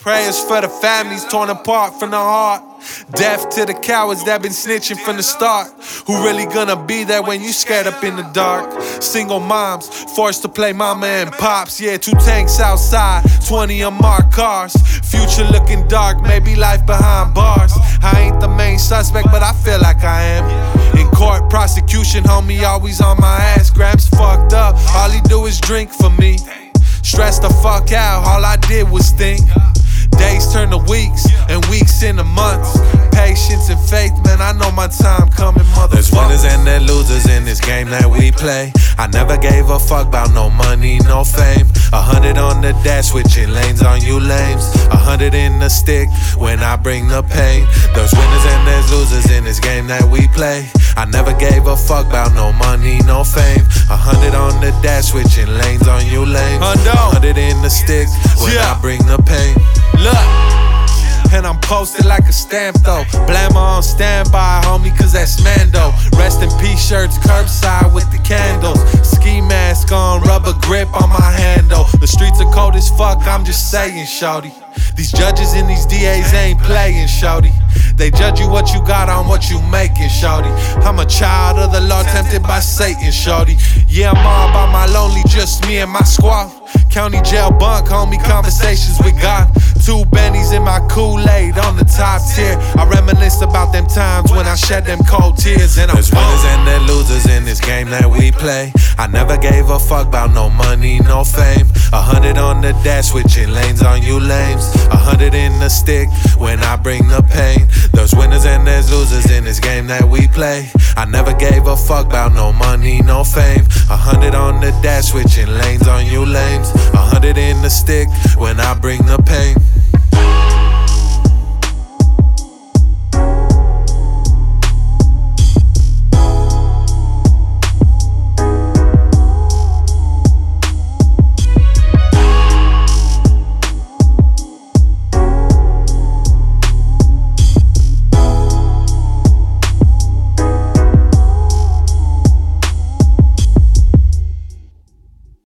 Prayers for the families torn apart from the heart. Death to the cowards that been snitching from the start. Who really gonna be there when you scared up in the dark? Single moms forced to play mama and pops. Yeah, 2 tanks outside, 20 unmarked cars. Future looking dark, maybe life behind bars. I ain't the main suspect, but I feel like I am. In court, prosecution, homie, always on my ass. Gramps fucked up, all he do is drink for me. Stressed the fuck out, all I did was think. Days turn to weeks, and weeks into months. Patience and faith, man, I know my time coming, motherfucker. There's winners and there's losers in this game that we play. I never gave a fuck about no money, no fame. 100 on the dash, switching lanes on you lames. 100 in the stick when I bring the pain. There's winners and there's losers in this game that we play. I never gave a fuck about no money, no fame. 100 on the dash, switching lanes on you lames. 100 in the stick when I bring the pain. Look, and I'm posted like a stamp though. Blammer on standby, homie, cause that's Mando. Rest in peace shirts, curbside with the candles. Ski mask on, rubber grip on my handle. The streets are cold as fuck, I'm just saying, shawty. These judges and these DAs ain't playing, shawty. They judge you what you got on what you making, shawty. I'm a child of the law, tempted by Satan, shawty. Yeah, I'm all by my lonely, just me and my squad. County jail bunk, homie, conversations we got. 2 Bennies in my Kool-Aid on the top tier. I reminisce about them times when I shed them cold tears. And there's winners and there's losers in this game that we play. I never gave a fuck about no money, no fame. 100 on the dash, switching lanes on you lames. 100 in the stick when I bring the pain. There's winners and there's losers in this game that we play. I never gave a fuck about no money, no fame. 100 on the dash, switching lanes on you lames. 100 in the stick when I bring the pain.